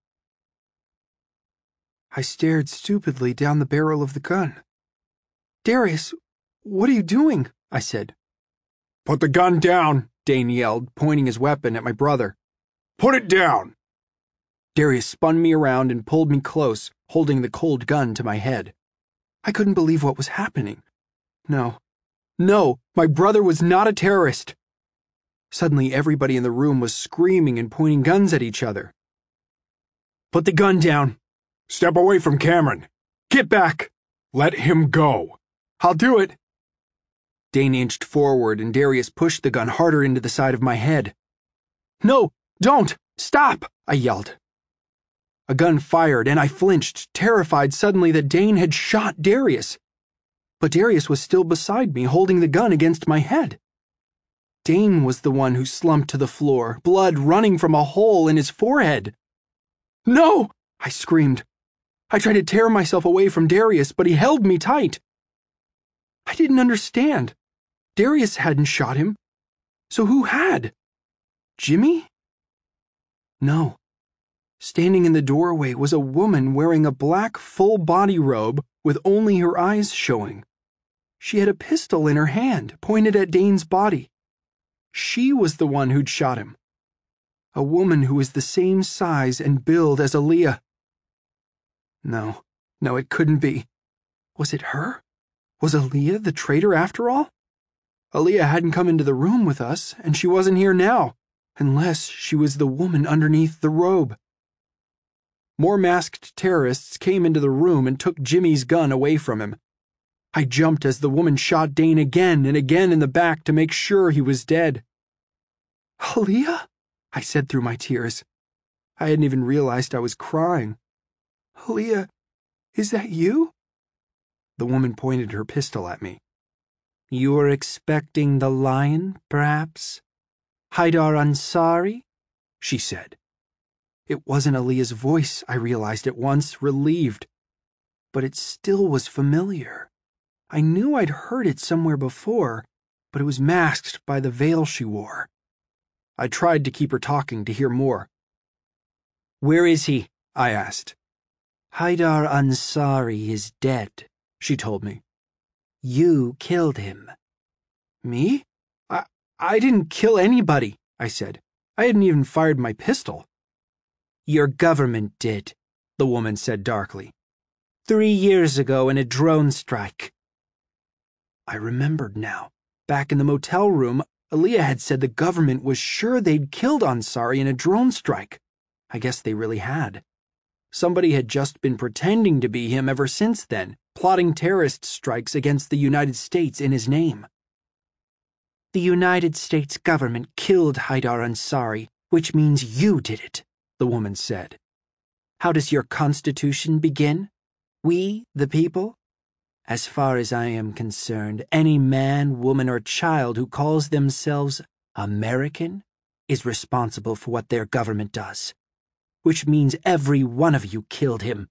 I stared stupidly down the barrel of the gun. Darius, what are you doing? I said. Put the gun down, Dane yelled, pointing his weapon at my brother. Put it down! Darius spun me around and pulled me close, holding the cold gun to my head. I couldn't believe what was happening. No, my brother was not a terrorist. Suddenly, everybody in the room was screaming and pointing guns at each other. Put the gun down. Step away from Cameron. Get back. Let him go. I'll do it. Dane inched forward and Darius pushed the gun harder into the side of my head. No, don't! Stop! I yelled. A gun fired and I flinched, terrified suddenly that Dane had shot Darius. But Darius was still beside me, holding the gun against my head. Dane was the one who slumped to the floor, blood running from a hole in his forehead. No! I screamed. I tried to tear myself away from Darius, but he held me tight. I didn't understand. Darius hadn't shot him. So who had? Jimmy? No. Standing in the doorway was a woman wearing a black full-body robe with only her eyes showing. She had a pistol in her hand, pointed at Dane's body. She was the one who'd shot him. A woman who was the same size and build as Aaliyah. No, it couldn't be. Was it her? Was Aaliyah the traitor after all? Aaliyah hadn't come into the room with us, and she wasn't here now, unless she was the woman underneath the robe. More masked terrorists came into the room and took Jimmy's gun away from him. I jumped as the woman shot Dane again and again in the back to make sure he was dead. Aaliyah? I said through my tears. I hadn't even realized I was crying. Aaliyah, is that you? The woman pointed her pistol at me. You were expecting the lion, perhaps? Haidar Ansari? She said. It wasn't Aaliyah's voice, I realized at once, relieved. But it still was familiar. I knew I'd heard it somewhere before, but it was masked by the veil she wore. I tried to keep her talking to hear more. Where is he? I asked. Haidar Ansari is dead, she told me. You killed him. Me? I didn't kill anybody, I said. I hadn't even fired my pistol. Your government did, the woman said darkly. 3 years ago in a drone strike. I remembered now. Back in the motel room, Aaliyah had said the government was sure they'd killed Ansari in a drone strike. I guess they really had. Somebody had just been pretending to be him ever since then, plotting terrorist strikes against the United States in his name. The United States government killed Haidar Ansari, which means you did it, the woman said. How does your constitution begin? We, the people? As far as I am concerned, any man, woman, or child who calls themselves American is responsible for what their government does, which means every one of you killed him.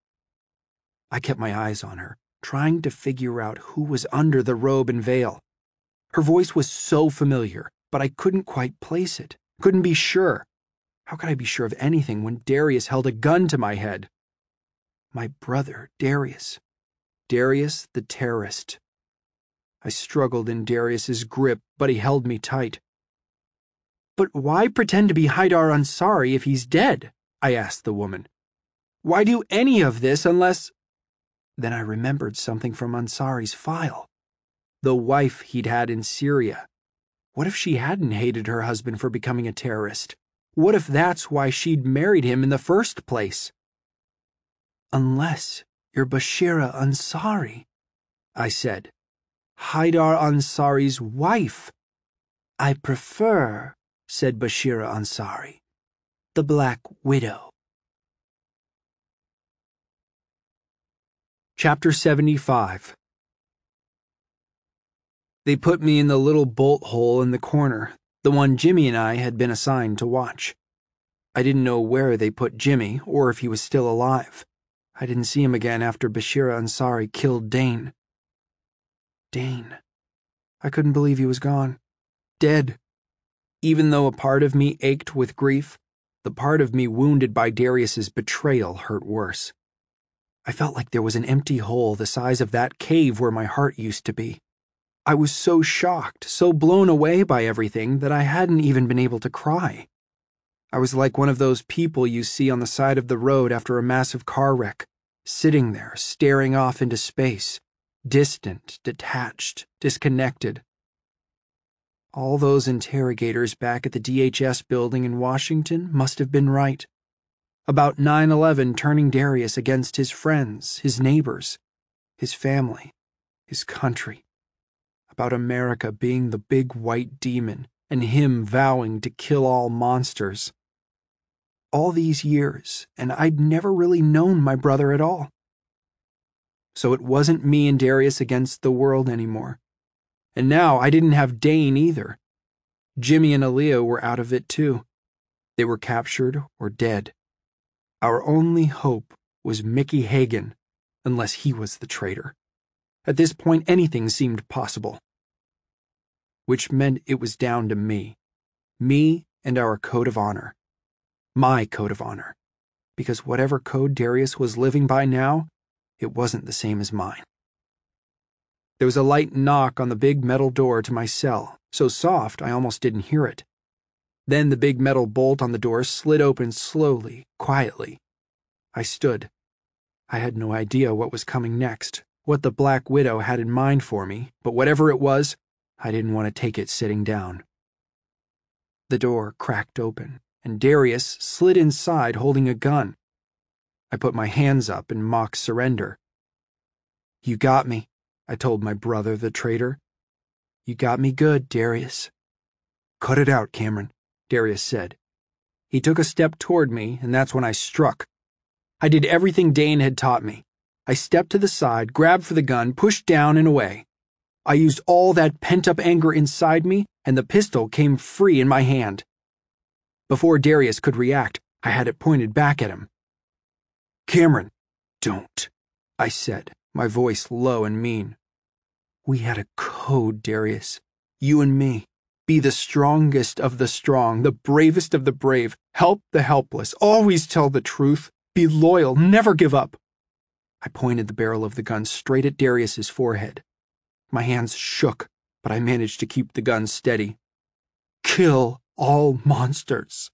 I kept my eyes on her, trying to figure out who was under the robe and veil. Her voice was so familiar, but I couldn't quite place it, couldn't be sure. How could I be sure of anything when Darius held a gun to my head? My brother, Darius. Darius the terrorist. I struggled in Darius's grip, but he held me tight. "But why pretend to be Haidar Ansari if he's dead?" I asked the woman. "Why do any of this unless—" Then I remembered something from Ansari's file. The wife he'd had in Syria. What if she hadn't hated her husband for becoming a terrorist? What if that's why she'd married him in the first place? "Unless you're Bashira Ansari," I said. "Haidar Ansari's wife." "I prefer," said Bashira Ansari, "the Black Widow." Chapter 75. They put me in the little bolt hole in the corner, the one Jimmy and I had been assigned to watch. I didn't know where they put Jimmy or if he was still alive. I didn't see him again after Bashira Ansari killed Dane. Dane. I couldn't believe he was gone. Dead. Even though a part of me ached with grief, the part of me wounded by Darius's betrayal hurt worse. I felt like there was an empty hole the size of that cave where my heart used to be. I was so shocked, so blown away by everything that I hadn't even been able to cry. I was like one of those people you see on the side of the road after a massive car wreck, sitting there staring off into space, distant, detached, disconnected. All those interrogators back at the DHS building in Washington must have been right. About 9/11 turning Darius against his friends, his neighbors, his family, his country. About America being the big white demon and him vowing to kill all monsters. All these years, and I'd never really known my brother at all. So it wasn't me and Darius against the world anymore. And now I didn't have Dane either. Jimmy and Aaliyah were out of it too. They were captured or dead. Our only hope was Mickey Hagan, unless he was the traitor. At this point, anything seemed possible. Which meant it was down to me. Me and our code of honor. My code of honor. Because whatever code Darius was living by now, it wasn't the same as mine. There was a light knock on the big metal door to my cell, so soft I almost didn't hear it. Then the big metal bolt on the door slid open slowly, quietly. I stood. I had no idea what was coming next, what the Black Widow had in mind for me, but whatever it was, I didn't want to take it sitting down. The door cracked open, and Darius slid inside holding a gun. I put my hands up in mock surrender. "You got me," I told my brother, the traitor. "You got me good, Darius." "Cut it out, Cameron," Darius said. He took a step toward me, and that's when I struck. I did everything Dane had taught me. I stepped to the side, grabbed for the gun, pushed down and away. I used all that pent-up anger inside me, and the pistol came free in my hand. Before Darius could react, I had it pointed back at him. "Cameron, don't," I said, my voice low and mean. "We had a code, Darius. You and me. Be the strongest of the strong, the bravest of the brave. Help the helpless. Always tell the truth. Be loyal. Never give up." I pointed the barrel of the gun straight at Darius's forehead. My hands shook, but I managed to keep the gun steady. "Kill all monsters."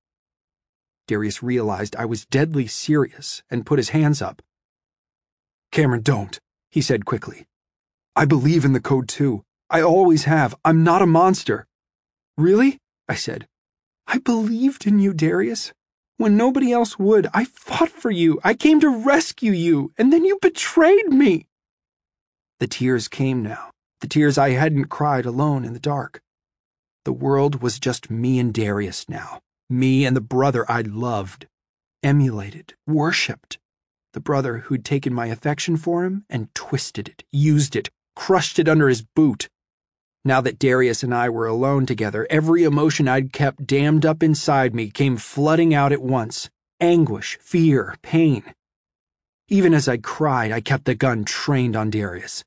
Darius realized I was deadly serious and put his hands up. "Cameron, don't," he said quickly. "I believe in the code too. I always have. I'm not a monster." "Really?" I said. "I believed in you, Darius. When nobody else would, I fought for you. I came to rescue you, and then you betrayed me." The tears came now, the tears I hadn't cried alone in the dark. The world was just me and Darius now, me and the brother I'd loved, emulated, worshipped, the brother who'd taken my affection for him and twisted it, used it, crushed it under his boot. Now that Darius and I were alone together, every emotion I'd kept dammed up inside me came flooding out at once. Anguish, fear, pain. Even as I cried, I kept the gun trained on Darius.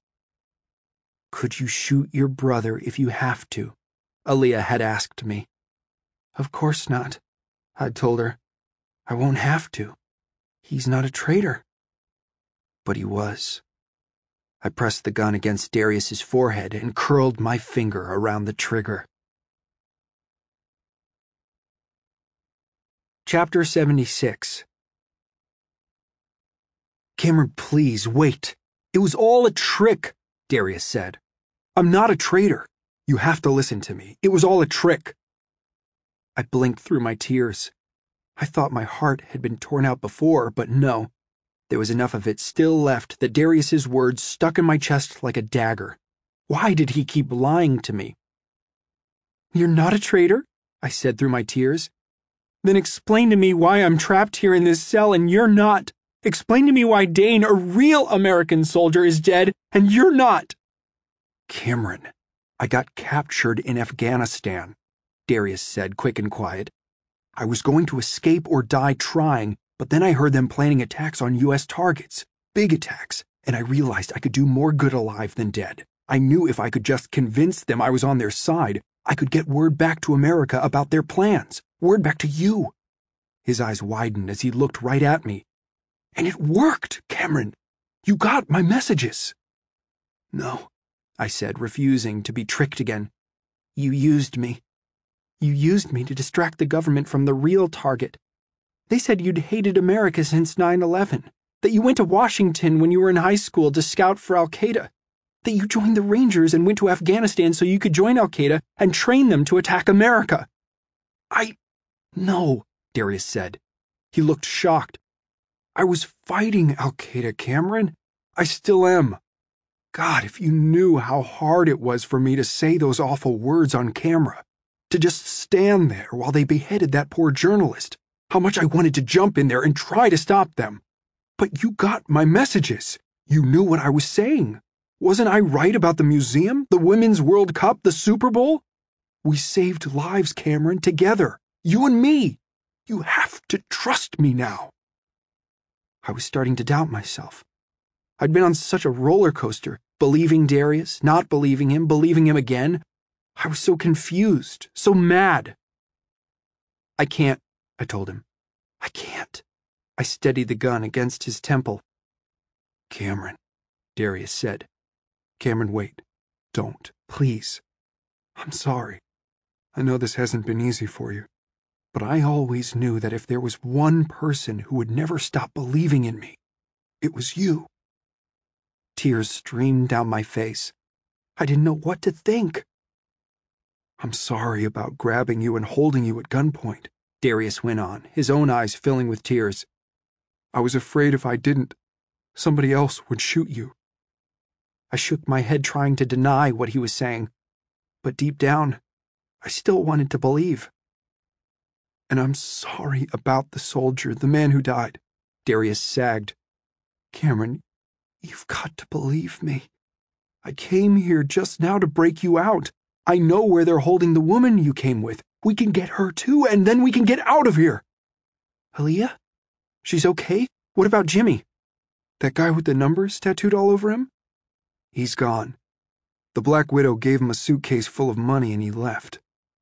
"Could you shoot your brother if you have to?" Aaliyah had asked me. "Of course not," I'd told her. "I won't have to. He's not a traitor." But he was. I pressed the gun against Darius's forehead and curled my finger around the trigger. Chapter 76. Cameron, please, wait. It was all a trick, Darius said. I'm not a traitor. You have to listen to me. It was all a trick. I blinked through my tears. I thought my heart had been torn out before, but no. There was enough of it still left that Darius's words stuck in my chest like a dagger. Why did he keep lying to me? You're not a traitor? I said through my tears. Then explain to me why I'm trapped here in this cell and you're not. Explain to me why Dane, a real American soldier, is dead and you're not. Cameron, I got captured in Afghanistan, Darius said, quick and quiet. I was going to escape or die trying, but then I heard them planning attacks on U.S. targets, big attacks, and I realized I could do more good alive than dead. I knew if I could just convince them I was on their side, I could get word back to America about their plans, word back to you. His eyes widened as he looked right at me. And it worked, Cameron. You got my messages. No, I said, refusing to be tricked again. You used me. You used me to distract the government from the real target. They said you'd hated America since 9/11, that you went to Washington when you were in high school to scout for Al-Qaeda, that you joined the Rangers and went to Afghanistan so you could join Al-Qaeda and train them to attack America. No, Darius said. He looked shocked. I was fighting Al-Qaeda, Cameron. I still am. God, if you knew how hard it was for me to say those awful words on camera, to just stand there while they beheaded that poor journalist, how much I wanted to jump in there and try to stop them. But you got my messages. You knew what I was saying. Wasn't I right about the museum, the Women's World Cup, the Super Bowl? We saved lives, Cameron, together. You and me. You have to trust me now. I was starting to doubt myself. I'd been on such a roller coaster, believing Darius, not believing him again. I was so confused, so mad. I can't, I told him. I can't. I steadied the gun against his temple. Cameron, Darius said. Cameron, wait. Don't, please. I'm sorry. I know this hasn't been easy for you. But I always knew that if there was one person who would never stop believing in me, it was you. Tears streamed down my face. I didn't know what to think. I'm sorry about grabbing you and holding you at gunpoint, Darius went on, his own eyes filling with tears. I was afraid if I didn't, somebody else would shoot you. I shook my head trying to deny what he was saying, but deep down, I still wanted to believe. And I'm sorry about the soldier, the man who died, Darius sagged. Cameron, you've got to believe me. I came here just now to break you out. I know where they're holding the woman you came with. We can get her too, and then we can get out of here. Aaliyah? She's okay? What about Jimmy? That guy with the numbers tattooed all over him? He's gone. The Black Widow gave him a suitcase full of money and he left.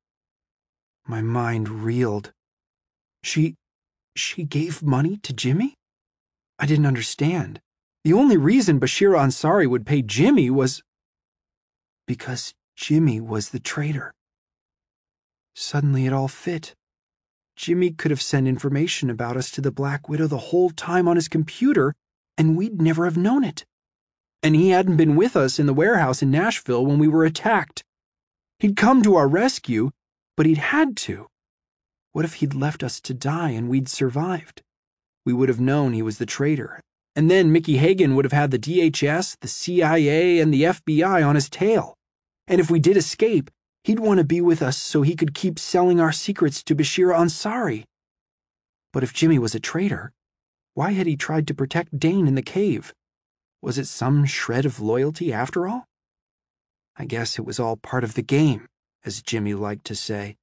My mind reeled. She gave money to Jimmy? I didn't understand. The only reason Bashir Ansari would pay Jimmy was because Jimmy was the traitor. Suddenly it all fit. Jimmy could have sent information about us to the Black Widow the whole time on his computer, and we'd never have known it. And he hadn't been with us in the warehouse in Nashville when we were attacked. He'd come to our rescue, but he'd had to. What if he'd left us to die and we'd survived? We would have known he was the traitor, and then Mickey Hagan would have had the DHS, the CIA, and the FBI on his tail. And if we did escape, he'd want to be with us so he could keep selling our secrets to Bashir Ansari. But if Jimmy was a traitor, why had he tried to protect Dane in the cave? Was it some shred of loyalty after all? I guess it was all part of the game, as Jimmy liked to say.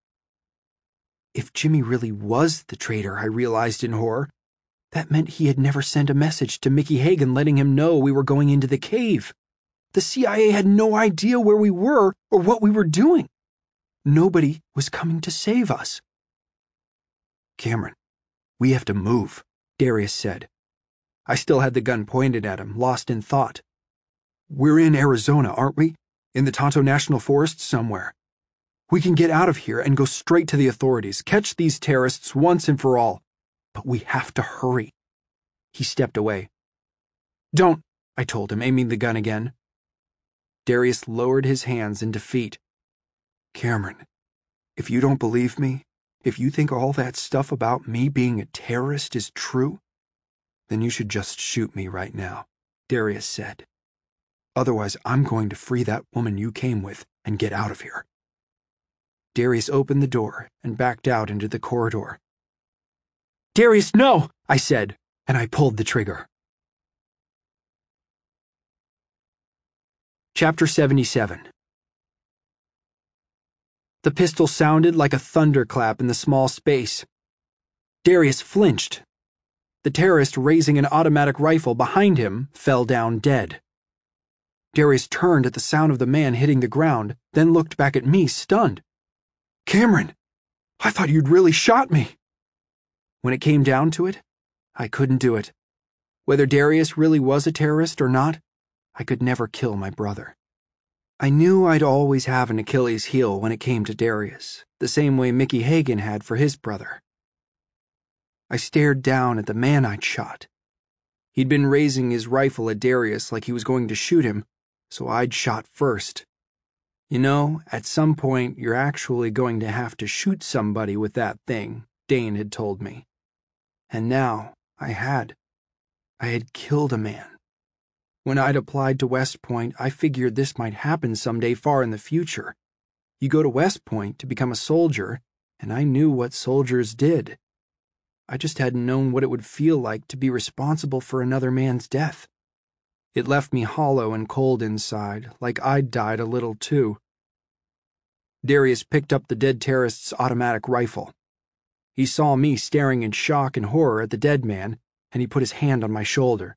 If Jimmy really was the traitor, I realized in horror, that meant he had never sent a message to Mickey Hagan letting him know we were going into the cave. The CIA had no idea where we were or what we were doing. Nobody was coming to save us. Cameron, we have to move, Darius said. I still had the gun pointed at him, lost in thought. We're in Arizona, aren't we? In the Tonto National Forest somewhere. We can get out of here and go straight to the authorities, catch these terrorists once and for all. But we have to hurry. He stepped away. Don't, I told him, aiming the gun again. Darius lowered his hands in defeat. Cameron, if you don't believe me, if you think all that stuff about me being a terrorist is true, then you should just shoot me right now, Darius said. Otherwise, I'm going to free that woman you came with and get out of here. Darius opened the door and backed out into the corridor. Darius, no, I said, and I pulled the trigger. Chapter 77. The pistol sounded like a thunderclap in the small space. Darius flinched. The terrorist raising an automatic rifle behind him fell down dead. Darius turned at the sound of the man hitting the ground, then looked back at me, stunned. Cameron, I thought you'd really shot me. When it came down to it, I couldn't do it. Whether Darius really was a terrorist or not, I could never kill my brother. I knew I'd always have an Achilles heel when it came to Darius, the same way Mickey Hagan had for his brother. I stared down at the man I'd shot. He'd been raising his rifle at Darius like he was going to shoot him, so I'd shot first. You know, at some point you're actually going to have to shoot somebody with that thing, Dane had told me. And now I had. I had killed a man. When I'd applied to West Point, I figured this might happen someday far in the future. You go to West Point to become a soldier, and I knew what soldiers did. I just hadn't known what it would feel like to be responsible for another man's death. It left me hollow and cold inside, like I'd died a little too. Darius picked up the dead terrorist's automatic rifle. He saw me staring in shock and horror at the dead man, and he put his hand on my shoulder.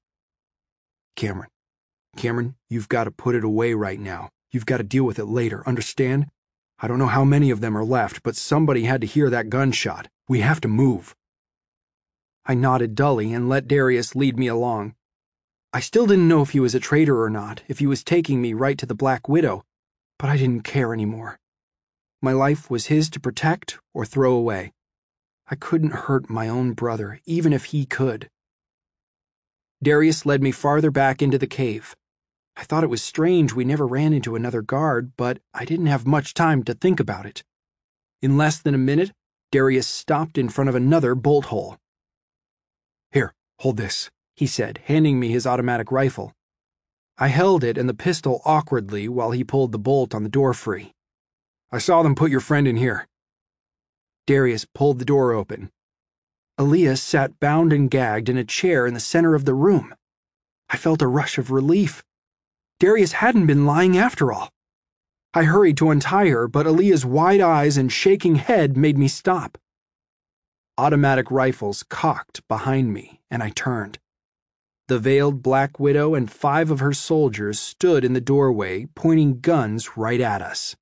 Cameron, you've got to put it away right now. You've got to deal with it later, understand? I don't know how many of them are left, but somebody had to hear that gunshot. We have to move. I nodded dully and let Darius lead me along. I still didn't know if he was a traitor or not, if he was taking me right to the Black Widow, but I didn't care anymore. My life was his to protect or throw away. I couldn't hurt my own brother, even if he could. Darius led me farther back into the cave. I thought it was strange we never ran into another guard, but I didn't have much time to think about it. In less than a minute, Darius stopped in front of another bolt hole. Here, hold this, he said, handing me his automatic rifle. I held it and the pistol awkwardly while he pulled the bolt on the door free. I saw them put your friend in here. Darius pulled the door open. Aaliyah sat bound and gagged in a chair in the center of the room. I felt a rush of relief. Darius hadn't been lying after all. I hurried to untie her, but Aaliyah's wide eyes and shaking head made me stop. Automatic rifles cocked behind me, and I turned. The veiled Black Widow and 5 of her soldiers stood in the doorway, pointing guns right at us.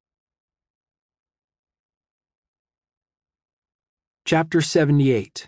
Chapter 78.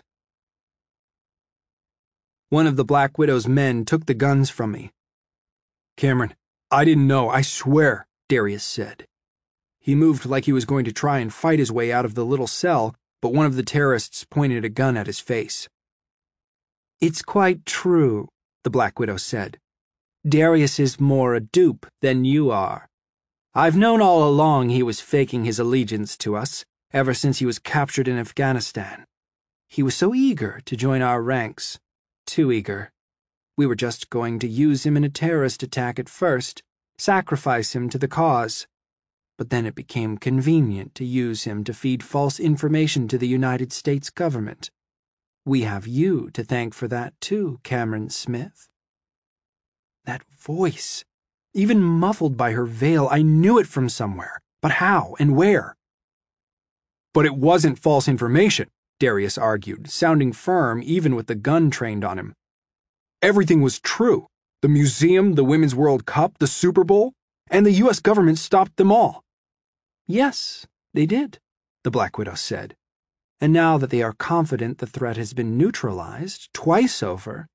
One of the Black Widow's men took the guns from me. Cameron, I didn't know, I swear, Darius said. He moved like he was going to try and fight his way out of the little cell, but one of the terrorists pointed a gun at his face. It's quite true, the Black Widow said. Darius is more a dupe than you are. I've known all along he was faking his allegiance to us, ever since he was captured in Afghanistan. He was so eager to join our ranks, too eager. We were just going to use him in a terrorist attack at first, sacrifice him to the cause. But then it became convenient to use him to feed false information to the United States government. We have you to thank for that too, Cameron Smith. That voice, even muffled by her veil, I knew it from somewhere. But how and where? But it wasn't false information, Darius argued, sounding firm even with the gun trained on him. Everything was true. The museum, the Women's World Cup, the Super Bowl, and the U.S. government stopped them all. Yes, they did, the Black Widow said. And now that they are confident the threat has been neutralized twice over,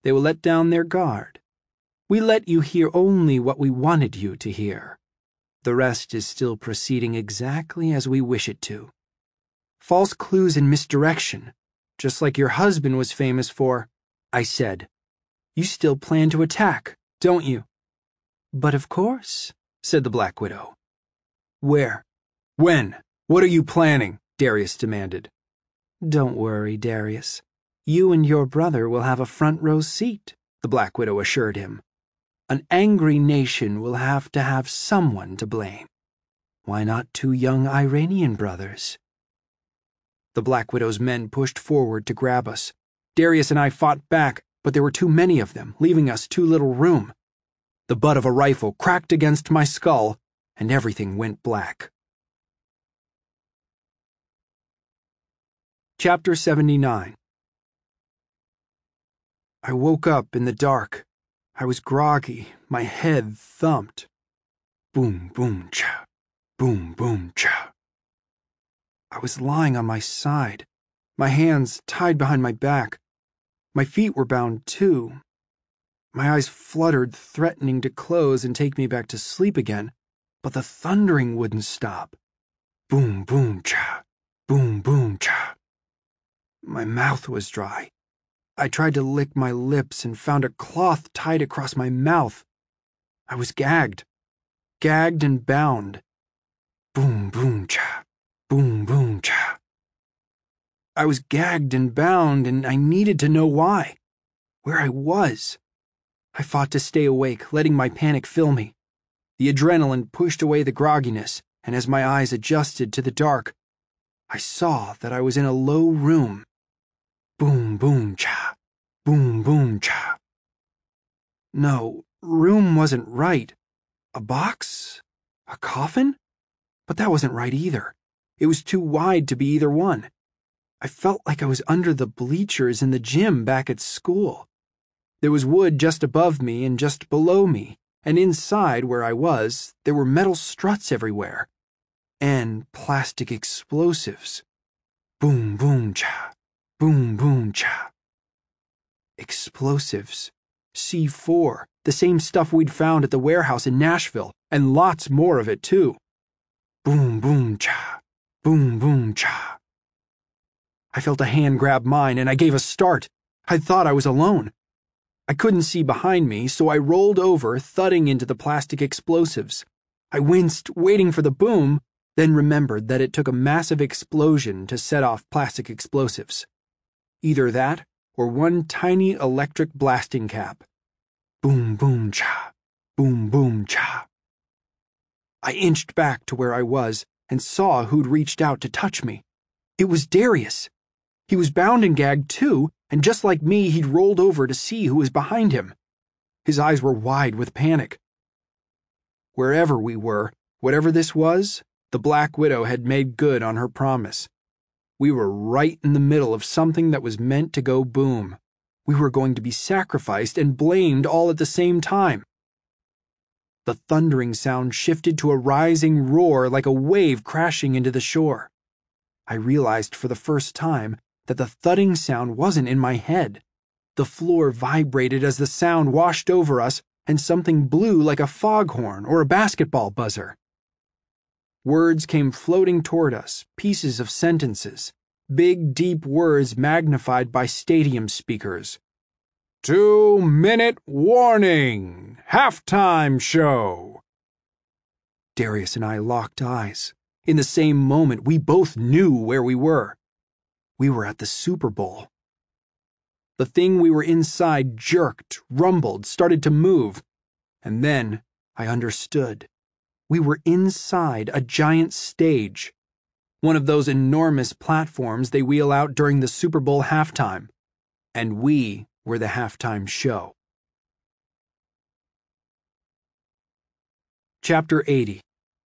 They will let down their guard. We let you hear only what we wanted you to hear. The rest is still proceeding exactly as we wish it to. False clues and misdirection, just like your husband was famous for, I said. You still plan to attack, don't you? But of course, said the Black Widow. Where? When? What are you planning? Darius demanded. Don't worry, Darius. You and your brother will have a front row seat, the Black Widow assured him. An angry nation will have to have someone to blame. Why not two young Iranian brothers? The Black Widow's men pushed forward to grab us. Darius and I fought back, but there were too many of them, leaving us too little room. The butt of a rifle cracked against my skull, and everything went black. Chapter 79. I woke up in the dark. I was groggy, my head thumped. Boom, boom, cha. Boom, boom, cha. I was lying on my side, my hands tied behind my back. My feet were bound too. My eyes fluttered, threatening to close and take me back to sleep again, but the thundering wouldn't stop. Boom, boom, cha. Boom, boom, cha. My mouth was dry. I tried to lick my lips and found a cloth tied across my mouth. I was gagged and bound. Boom, boom, cha. Boom, boom, cha. I was gagged and bound, and I needed to know why, where I was. I fought to stay awake, letting my panic fill me. The adrenaline pushed away the grogginess, and as my eyes adjusted to the dark, I saw that I was in a low room. Boom, boom, cha. Boom, boom, cha. No, room wasn't right. A box? A coffin? But that wasn't right either. It was too wide to be either one. I felt like I was under the bleachers in the gym back at school. There was wood just above me and just below me, and inside where I was, there were metal struts everywhere. And plastic explosives. Boom, boom, cha. Boom, boom, cha. Explosives. C4, the same stuff we'd found at the warehouse in Nashville, and lots more of it too. Boom, boom, cha. Boom, boom, cha. I felt a hand grab mine and I gave a start. I thought I was alone. I couldn't see behind me, so I rolled over, thudding into the plastic explosives. I winced, waiting for the boom, then remembered that it took a massive explosion to set off plastic explosives. Either that, or one tiny electric blasting cap. Boom, boom, cha. Boom, boom, cha. I inched back to where I was and saw who'd reached out to touch me. It was Darius. He was bound and gagged too, and just like me, he'd rolled over to see who was behind him. His eyes were wide with panic. Wherever we were, whatever this was, the Black Widow had made good on her promise. We were right in the middle of something that was meant to go boom. We were going to be sacrificed and blamed all at the same time. The thundering sound shifted to a rising roar like a wave crashing into the shore. I realized for the first time that the thudding sound wasn't in my head. The floor vibrated as the sound washed over us, and something blew like a foghorn or a basketball buzzer. Words came floating toward us, pieces of sentences, big, deep words magnified by stadium speakers. 2-minute warning! Halftime show! Darius and I locked eyes. In the same moment, we both knew where we were. We were at the Super Bowl. The thing we were inside jerked, rumbled, started to move. And then I understood. We were inside a giant stage. One of those enormous platforms they wheel out during the Super Bowl halftime. And we were the halftime show. Chapter 80.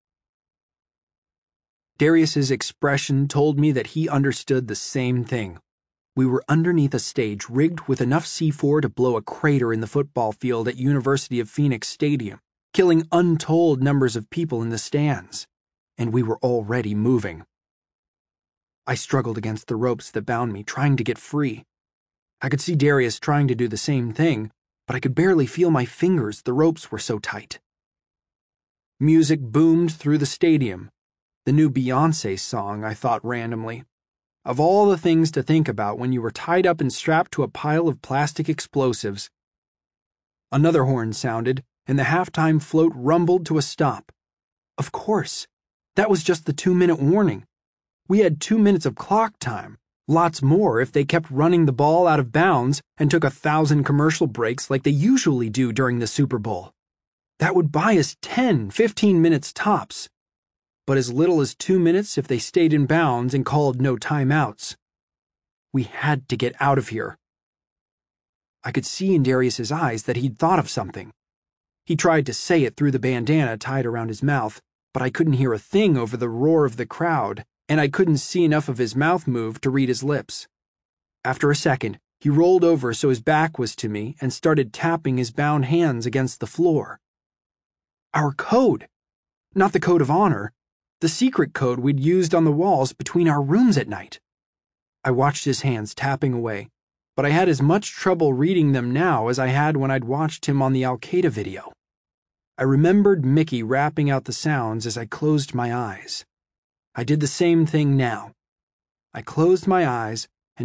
Darius's expression told me that he understood the same thing. We were underneath a stage rigged with enough C4 to blow a crater in the football field at University of Phoenix Stadium, killing untold numbers of people in the stands. And we were already moving. I struggled against the ropes that bound me, trying to get free. I could see Darius trying to do the same thing, but I could barely feel my fingers, the ropes were so tight. Music boomed through the stadium. The new Beyoncé song, I thought randomly. Of all the things to think about when you were tied up and strapped to a pile of plastic explosives. Another horn sounded, and the halftime float rumbled to a stop. Of course, that was just the 2-minute warning. We had 2 minutes of clock time, lots more if they kept running the ball out of bounds and took 1,000 commercial breaks like they usually do during the Super Bowl. That would buy us 10, 15 minutes tops, but as little as 2 minutes if they stayed in bounds and called no timeouts. We had to get out of here. I could see in Darius's eyes that he'd thought of something. He tried to say it through the bandana tied around his mouth, but I couldn't hear a thing over the roar of the crowd, and I couldn't see enough of his mouth move to read his lips. After a second, he rolled over so his back was to me and started tapping his bound hands against the floor. Our code. Not the code of honor. The secret code we'd used on the walls between our rooms at night. I watched his hands tapping away, but I had as much trouble reading them now as I had when I'd watched him on the Al-Qaeda video. I remembered Mickey rapping out the sounds as I closed my eyes. I did the same thing now. I closed my eyes